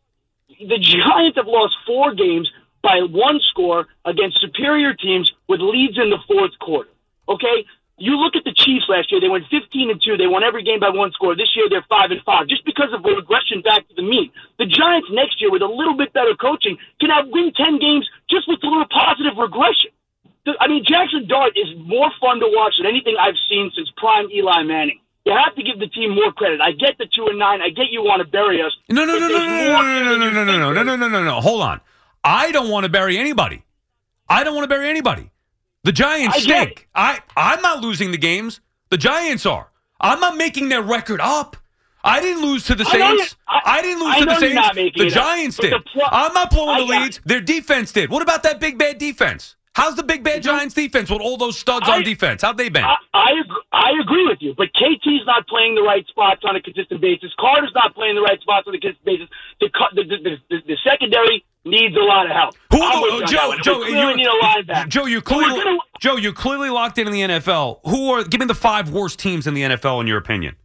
The Giants have lost four games by one score against superior teams with leads in the fourth quarter, okay? You look at the Chiefs last year; they went fifteen and two. They won every game by one score. This year, they're five and five, just because of a regression back to the mean. The Giants next year, with a little bit better coaching, can have win ten games just with a little positive regression. The- I mean, Jackson Dart is more fun to watch than anything I've seen since prime Eli Manning. You have to give the team more credit. I get the two and nine. I get you want to bury us. No, no, but no, no, there's no, more no, no, no, no, no, no, no, no, no, no, no. Hold on. I don't want to bury anybody. I don't want to bury anybody. The Giants I get stink. it. I, I'm not losing the games. The Giants are. I'm not making their record up. I didn't lose to the I know Saints. you- I- I, didn't lose I to the know you're Saints. not making The it up, Giants but did. the pro- I'm not blowing I the got- leads. Their defense did. What about that big bad defense? How's the big bad Giants defense with all those studs I- on defense? How'd they been? I, I, agree, I agree with you, but K T's not playing the right spots on a consistent basis. Carter's not playing the right spots on a consistent basis. The, co- the, the, the, the, the secondary needs a lot of help. Who, I'm with oh, you on Joe, that one. Joe, we clearly you- need a linebacker. Joe, you So we're clearly, gonna- Joe, you clearly locked in in the N F L. Who are? Give me the five worst teams in the N F L in your opinion.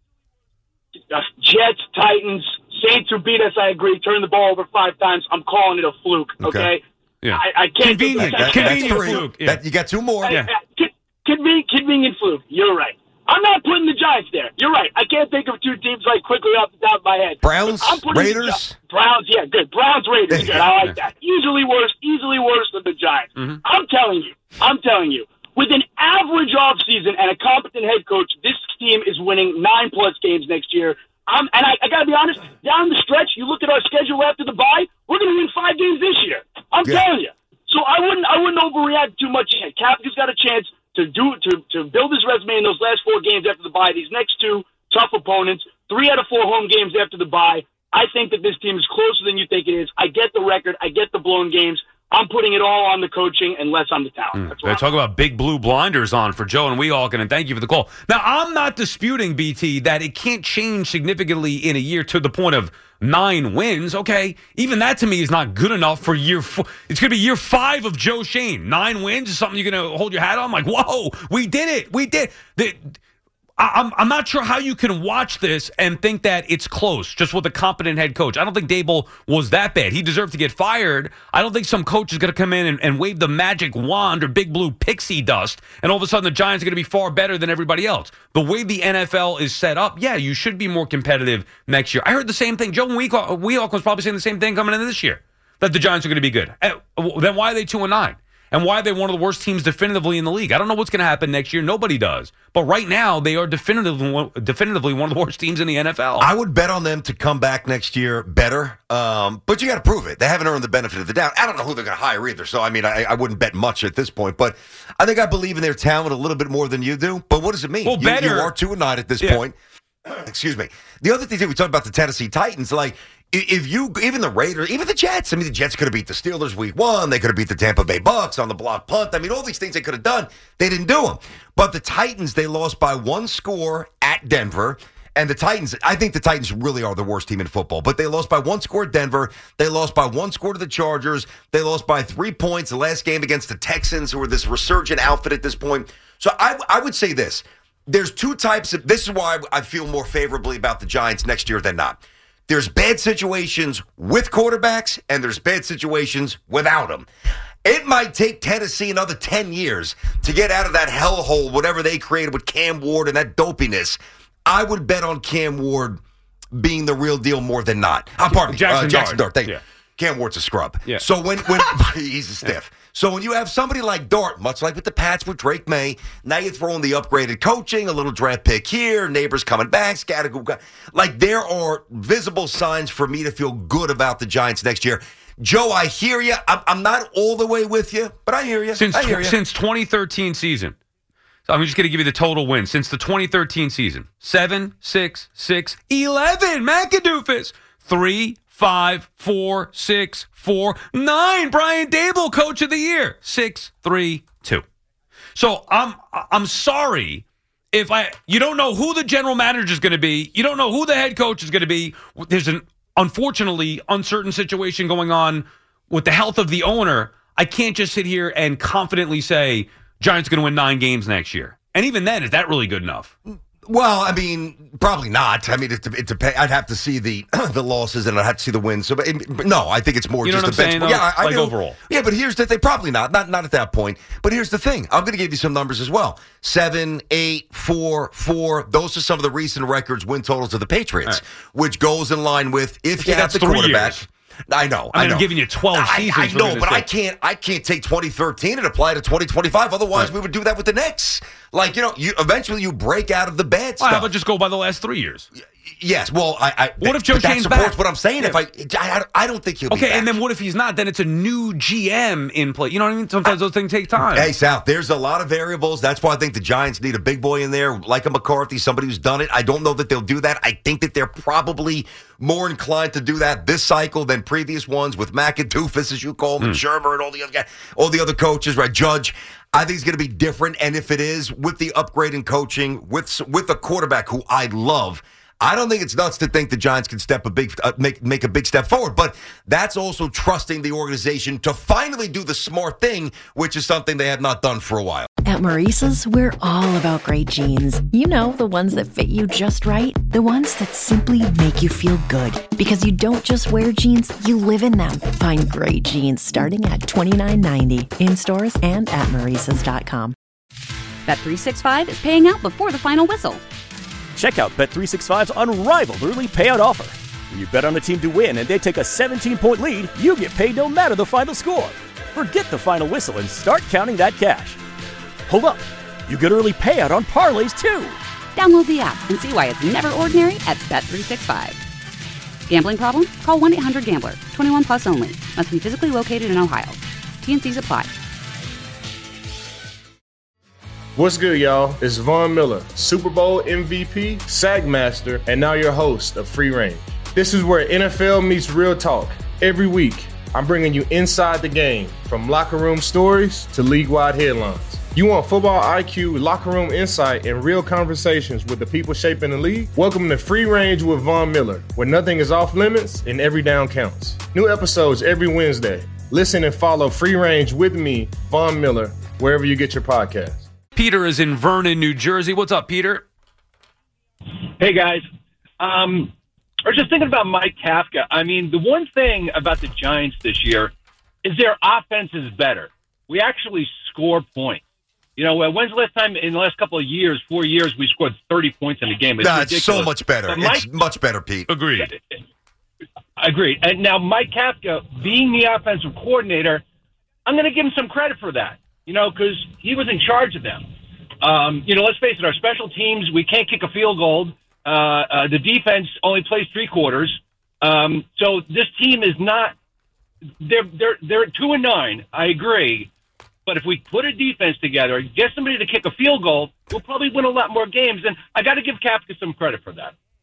uh, Jets, Titans, Saints who beat us, I agree. Turn the ball over five times. I'm calling it a fluke, okay? Okay. Yeah. I, I can't think Convenient. of That- that. that's Convenient three. fluke, yeah. That- you got two more. Yeah. Con- conven- convenient fluke. You're right. I'm not putting the Giants there. You're right. I can't think of two teams like quickly off the top of my head. Browns, I'm putting the Raiders? Gi- Browns, yeah, good. Browns, Raiders, good. I like that. Easily worse, easily worse than the Giants. Mm-hmm. I'm telling you, I'm telling you, with an average offseason and a competent head coach, this team is winning nine plus games next year. I'm, and I, I got to be honest, down the stretch, you look at our schedule after the bye, we're going to win five games this year. I'm Yeah. telling you. So I wouldn't, I wouldn't overreact too much yet. Kafka's got a chance to do to to build his resume in those last four games after the bye. These next two tough opponents, three out of four home games after the bye. I think that this team is closer than you think it is. I get the record. I get the blown games. I'm putting it all on the coaching and less on the talent. That's They what talk about big blue blinders on for Joe and Weehawken, and thank you for the call. Now, I'm not disputing, B T, that it can't change significantly in a year to the point of nine wins. Okay, even that to me is not good enough for year four. It's going to be year five of Joe Shane. Nine wins is something you're going to hold your hat on? I'm like, whoa, we did it. We did. The, I- I'm, I'm not sure how you can watch this and think that it's close just with a competent head coach. I don't think Dable was that bad. He deserved to get fired. I don't think some coach is going to come in and, and wave the magic wand or big blue pixie dust, and all of a sudden the Giants are going to be far better than everybody else. The way the N F L is set up, yeah, you should be more competitive next year. I heard the same thing. Joe Weehawken was probably saying the same thing coming into this year, that the Giants are going to be good. Eh, Then why are they two and nine? And why are they one of the worst teams definitively in the league? I don't know what's going to happen next year. Nobody does. But right now, they are definitively one, definitively one of the worst teams in the N F L. I would bet on them to come back next year better, um, but you got to prove it. They haven't earned the benefit of the doubt. I don't know who they're going to hire either, so I mean, I, I wouldn't bet much at this point. But I think I believe in their talent a little bit more than you do. But what does it mean? Well, you, better- you are two and nine at this Yeah. point. Excuse me. The other thing that we talked about the Tennessee Titans, like If you, even the Raiders, even the Jets, I mean, the Jets could have beat the Steelers week one. They could have beat the Tampa Bay Bucks on the block punt. I mean, all these things they could have done. They didn't do them. But the Titans, they lost by one score at Denver. And the Titans, I think the Titans really are the worst team in football. But they lost by one score at Denver. They lost by one score to the Chargers. They lost by three points the last game against the Texans, who are this resurgent outfit at this point. So I, I would say this. There's two types of, this is why I feel more favorably about the Giants next year than not. There's bad situations with quarterbacks, and there's bad situations without them. It might take Tennessee another ten years to get out of that hellhole, whatever they created with Cam Ward and that dopiness. I would bet on Cam Ward being the real deal more than not. I'm pardon me, Jackson, uh, Jackson Dart. Dart. Thank you. Yeah. Cam Ward's a scrub. Yeah. So when when he's a stiff. So when you have somebody like Dart, much like with the Pats with Drake May, now you're throwing the upgraded coaching, a little draft pick here, neighbors coming back, scattergo. Like there are visible signs for me to feel good about the Giants next year. Joe, I hear you. I'm, I'm not all the way with you, but I hear you. Since I hear you. since twenty thirteen season. So I'm just going to give you the total wins. Since the twenty thirteen season, seven, six, six, eleven, McAdoofus, three, five, four, six, four, nine. Brian Dable, Coach of the Year, six, three, two. So I'm I'm sorry if I you don't know who the general manager is going to be. You don't know who the head coach is going to be. There's an unfortunately uncertain situation going on with the health of the owner. I can't just sit here and confidently say Giants are going to win nine games next year. And even then, is that really good enough? Well, I mean, probably not. I mean, it, it depends. I'd have to see the the losses and I'd have to see the wins. So, but, but no, I think it's more you know just what a I'm benchmark. saying, Yeah, I, like I do. overall. Yeah, but here's the thing. Probably not. Not not at that point. But here's the thing. I'm going to give you some numbers as well. Seven, eight, four, four. Those are some of the recent records win totals of the Patriots, right, which goes in line with if you yeah, have the three quarterback. Years. I know. I mean, I know. I'm giving you twelve seasons. I, I know, but say. I can't. I can't take twenty thirteen and apply to twenty twenty-five. Otherwise, right, we would do that with the Knicks. Like you know, you eventually you break out of the bad stuff. Well, how about just go by the last three years? Yes. Well, I. I what if Joe but Shane's that supports back? What I'm saying. Yeah. If I, I, I don't think he'll. Okay, be back. and then what if he's not? Then it's a new G M in play. You know what I mean? Sometimes I, those things take time. Hey, Sal, there's a lot of variables. That's why I think the Giants need a big boy in there, like a McCarthy, somebody who's done it. I don't know that they'll do that. I think that they're probably more inclined to do that this cycle than previous ones with McAdoofus, as you call him, mm. and Shermer and all the other guys, all the other coaches, right? Judge. I think it's going to be different, and if it is with the upgrade in coaching, with with a quarterback who I love, I don't think it's nuts to think the Giants can step a big uh, make make a big step forward. But that's also trusting the organization to finally do the smart thing, which is something they have not done for a while. At Maurice's, we're all about great jeans. You know, the ones that fit you just right. The ones that simply make you feel good. Because you don't just wear jeans, you live in them. Find great jeans starting at twenty-nine ninety in stores and at Maurice's dot com. Bet three sixty-five is paying out before the final whistle. Check out Bet three sixty-five's unrivaled early payout offer. When you bet on a team to win and they take a seventeen-point lead, you get paid no matter the final score. Forget the final whistle and start counting that cash. Hold up. You get early payout on parlays, too. Download the app and see why it's never ordinary at Bet three sixty-five. Gambling problem? Call one eight hundred gambler. twenty-one plus only. Must be physically located in Ohio. T N Cs apply. What's good, y'all? It's Von Miller, Super Bowl M V P, SAG Master, and now your host of Free Range. This is where N F L meets real talk. Every week, I'm bringing you inside the game, from locker room stories to league-wide headlines. You want football I Q, locker room insight, and real conversations with the people shaping the league? Welcome to Free Range with Von Miller, where nothing is off limits and every down counts. New episodes every Wednesday. Listen and follow Free Range with me, Von Miller, wherever you get your podcasts. Peter is in Vernon, New Jersey. What's up, Peter? Hey, guys. Um, I was just thinking about Mike Kafka. I mean, the one thing about the Giants this year is their offense is better. We actually score points. You know, when's the last time in the last couple of years, four years, we scored thirty points in a game? It's no, it's ridiculous. so much better. Mike, it's much better, Pete. Agreed. Agreed. And now Mike Kafka, being the offensive coordinator, I'm going to give him some credit for that, you know, because he was in charge of them. Um, you know, let's face it, our special teams, we can't kick a field goal. Uh, uh, the defense only plays three quarters. Um, so this team is not they're, – they're, they're two and nine, I agree. But if we put a defense together, get somebody to kick a field goal, we'll probably win a lot more games. And I got to give Kafka some credit for that.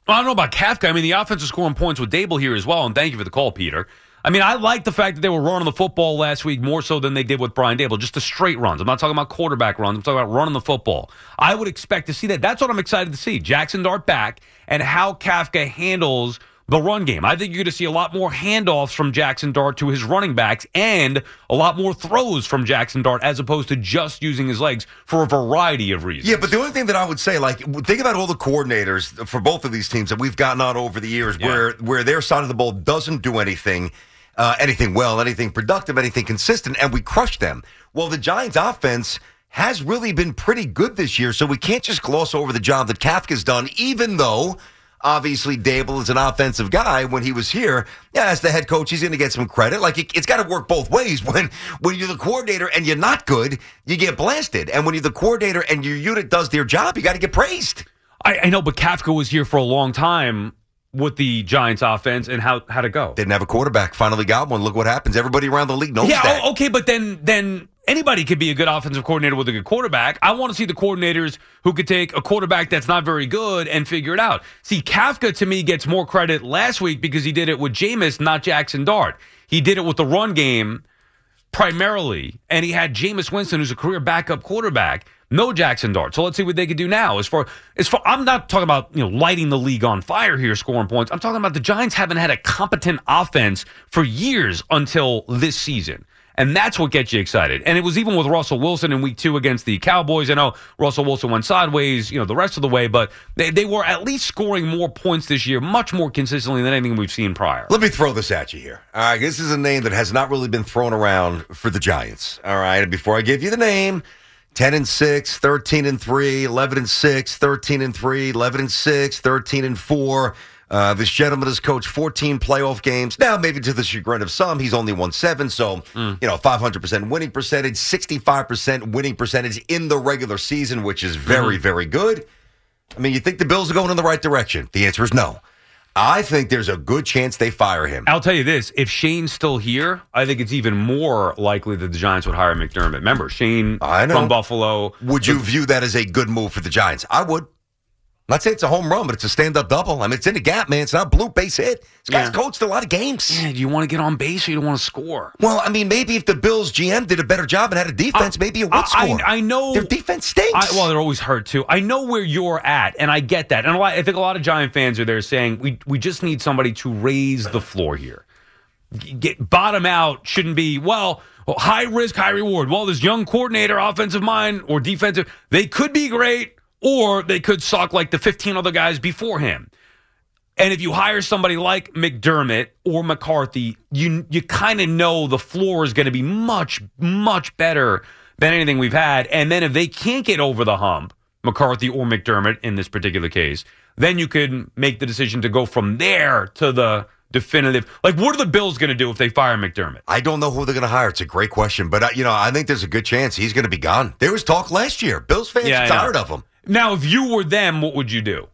Well, I don't know about Kafka. I mean, the offense is scoring points with Dable here as well, and thank you for the call, Peter. I mean, I like the fact that they were running the football last week more so than they did with Brian Dable, just the straight runs. I'm not talking about quarterback runs. I'm talking about running the football. I would expect to see that. That's what I'm excited to see. Jackson Dart back and how Kafka handles the run game. I think you're going to see a lot more handoffs from Jackson Dart to his running backs and a lot more throws from Jackson Dart as opposed to just using his legs for a variety of reasons. Yeah, but the only thing that I would say, like, think about all the coordinators for both of these teams that we've gotten on over the years Yeah. where, where their side of the ball doesn't do anything, uh, anything well, anything productive, anything consistent, and we crush them. Well, the Giants' offense has really been pretty good this year, so we can't just gloss over the job that Kafka's done, even though obviously Dable is an offensive guy. When he was here, yeah, as the head coach, he's going to get some credit. Like, it, it's got to work both ways. When when you're the coordinator and you're not good, you get blasted. And when you're the coordinator and your unit does their job, you got to get praised. I, I know, but Kafka was here for a long time with the Giants offense, and how how'd it go? Didn't have a quarterback. Finally got one. Look what happens. Everybody around the league knows yeah, that. oh, okay, but then then anybody could be a good offensive coordinator with a good quarterback. I want to see the coordinators who could take a quarterback that's not very good and figure it out. See, Kafka, to me, gets more credit last week because he did it with Jameis, not Jackson Dart. He did it with the run game primarily, and he had Jameis Winston, who's a career backup quarterback. No Jackson Dart. So let's see what they can do now. As far as far, I'm not talking about, you know, lighting the league on fire here, scoring points. I'm talking about the Giants haven't had a competent offense for years until this season. And that's what gets you excited. And it was even with Russell Wilson in week two against the Cowboys. I know Russell Wilson went sideways, you know, the rest of the way, but they, they were at least scoring more points this year, much more consistently than anything we've seen prior. Let me throw this at you here. All right, this is a name that has not really been thrown around for the Giants. All right, and before I give you the name, ten and six, thirteen and three, eleven and six, thirteen and three, eleven and six, thirteen and four. Uh, this gentleman has coached fourteen playoff games. Now, maybe to the chagrin of some, he's only won seven. So, mm. you know, five hundred percent winning percentage, sixty-five percent winning percentage in the regular season, which is very, mm-hmm. very good. I mean, you think the Bills are going in the right direction? The answer is no. I think there's a good chance they fire him. I'll tell you this. If Shane's still here, I think it's even more likely that the Giants would hire McDermott. Remember, Shane I know. from Buffalo. Would you view that as a good move for the Giants? I would. Not say it's a home run, but it's a stand-up double. I mean, it's in the gap, man. It's not a blue base hit. This guy's Yeah. coached a lot of games. Yeah, do you want to get on base or you don't want to score? Well, I mean, maybe if the Bills G M did a better job and had a defense, I- maybe it would I- score. I, I know their defense stinks. I, well, they're always hurt too. I know where you're at, and I get that. And a lot, I think a lot of Giant fans are there saying we we just need somebody to raise the floor here. Get bottom out shouldn't be well. High risk, high reward. Well, this young coordinator, offensive mind or defensive, they could be great. Or they could suck like the fifteen other guys before him. And if you hire somebody like McDermott or McCarthy, you you kind of know the floor is going to be much, much better than anything we've had. And then if they can't get over the hump, McCarthy or McDermott in this particular case, then you could make the decision to go from there to the definitive. Like, what are the Bills going to do if they fire McDermott? I don't know who they're going to hire. It's a great question. But, uh, you know, I think there's a good chance he's going to be gone. There was talk last year. Bills fans Yeah, are I tired know. of him. Now, if you were them, what would you do?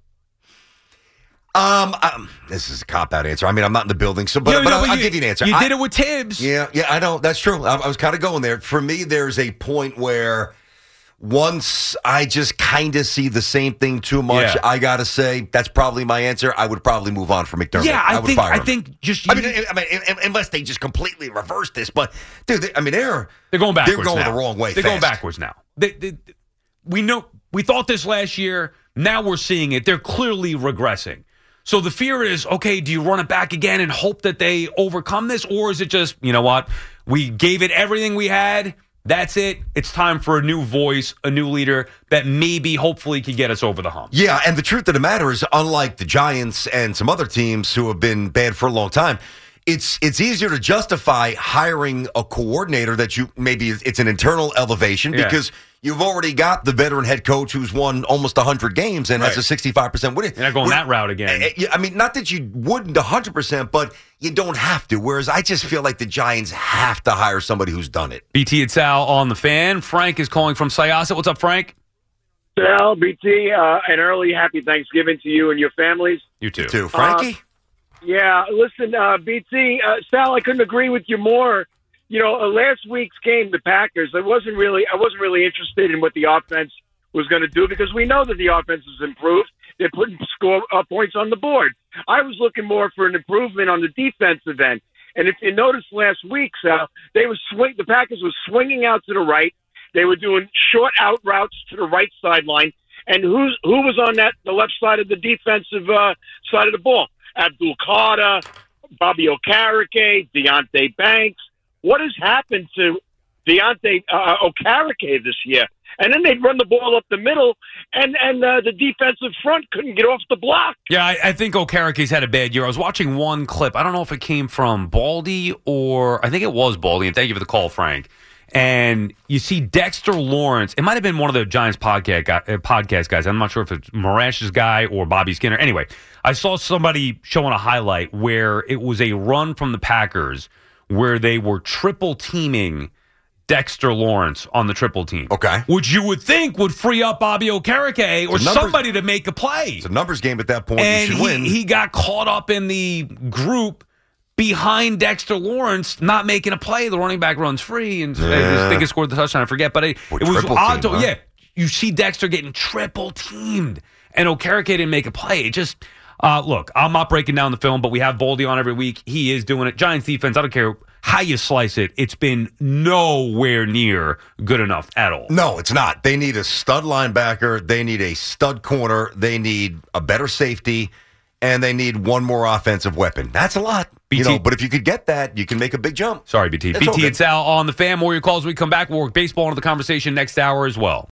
Um, um, this is a cop-out answer. I mean, I'm not in the building, so but, Yeah, but no, I'll, but I'll you- give you an answer. You I- did it with Tibbs. Yeah, yeah, I know. That's true. I, I was kind of going there. For me, there's a point where once I just kind of see the same thing too much, Yeah. I got to say, that's probably my answer. I would probably move on from McDermott. Yeah, I, would think fire I him. think just I mean, I I mean, unless they just completely reverse this, but dude, they, I mean, they're They're going backwards. They're going now. the wrong way. They're fast. going backwards now. They, they, we know we thought this last year. Now we're seeing it. They're clearly regressing. So the fear is, okay, do you run it back again and hope that they overcome this, or is it just, you know what, we gave it everything we had. That's it. It's time for a new voice, a new leader that maybe, hopefully, can get us over the hump. Yeah, and the truth of the matter is, unlike the Giants and some other teams who have been bad for a long time, it's it's easier to justify hiring a coordinator that you maybe it's an internal elevation Yeah. because you've already got the veteran head coach who's won almost one hundred games and Right. has a sixty-five percent winning. You're not going We're- that route again. Eh, eh, I mean, not that you wouldn't one hundred percent, but you don't have to. Whereas I just feel like the Giants have to hire somebody who's done it. B T and Sal on the fan. Frank is calling from Syosset. What's up, Frank? Sal, B T, uh, an early happy Thanksgiving to you and your families. You too. Too, Frankie. Yeah, listen, uh, B T, uh, Sal, I couldn't agree with you more. You know, uh, last week's game, the Packers, I wasn't really, I wasn't really interested in what the offense was going to do because we know that the offense has improved. they're putting score uh, points on the board. I was looking more for an improvement on the defensive end. And if you noticed last week, Sal, they were swing. The Packers were swinging out to the right. They were doing short out routes to the right sideline. And who's who was on that the left side of the defensive uh, side of the ball? Abdul Carter, Bobby Okereke, Deonte Banks. What has happened to Deonte uh, Okereke this year? And then they'd run the ball up the middle, and and uh, the defensive front couldn't get off the block. Yeah, I, I think Okereke's had a bad year. I was watching one clip. I don't know if it came from Baldy or I think it was Baldy. And thank you for the call, Frank. And you see Dexter Lawrence. It might have been one of the Giants podcast guy, uh, podcast guys. I'm not sure if it's Marash's guy or Bobby Skinner. Anyway, I saw somebody showing a highlight where it was a run from the Packers where they were triple teaming Dexter Lawrence on the triple team. Okay. Which you would think would free up Bobby Okereke or numbers, somebody to make a play. It's a numbers game at that point. And you should he, win. he got caught up in the group behind Dexter Lawrence, not making a play. The running back runs free, and Yeah. I think he scored the touchdown. I forget, but it, Boy, it was triple odd. team, to, huh? Yeah, you see Dexter getting triple teamed, and Okereke didn't make a play. It just uh, look. I'm not breaking down the film, but we have Baldy on every week. He is doing it. Giants defense. I don't care how you slice it. It's been nowhere near good enough at all. No, it's not. They need a stud linebacker. They need a stud corner. They need a better safety. And they need one more offensive weapon. That's a lot. B T. You know, but if you could get that, you can make a big jump. Sorry, B T. It's B T all good. and Sal on the Fan. More your calls when we come back. We'll work baseball into the conversation next hour as well.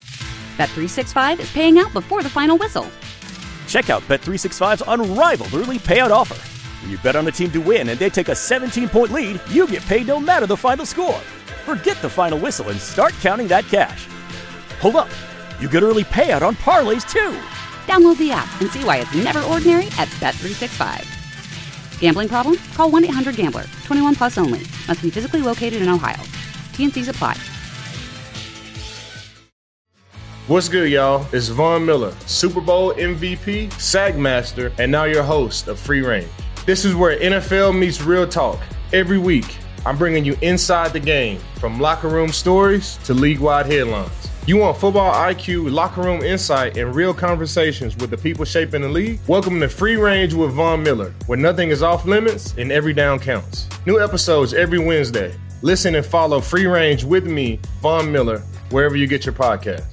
Bet three sixty-five is paying out before the final whistle. Check out Bet three sixty-five's unrivaled early payout offer. When you bet on a team to win and they take a seventeen-point lead, you get paid no matter the final score. Forget the final whistle and start counting that cash. Hold up. You get early payout on parlays, too. Download the app and see why it's never ordinary at Bet three sixty-five. Gambling problem? Call one eight hundred gambler. twenty-one plus only. Must be physically located in Ohio. T N Cs apply. What's good, y'all? It's Von Miller, Super Bowl M V P, Sack Master, and now your host of Free Range. This is where N F L meets real talk. Every week, I'm bringing you inside the game, from locker room stories to league-wide headlines. You want football I Q, locker room insight, and real conversations with the people shaping the league? Welcome to Free Range with Von Miller, where nothing is off limits and every down counts. New episodes every Wednesday. Listen and follow Free Range with me, Von Miller, wherever you get your podcasts.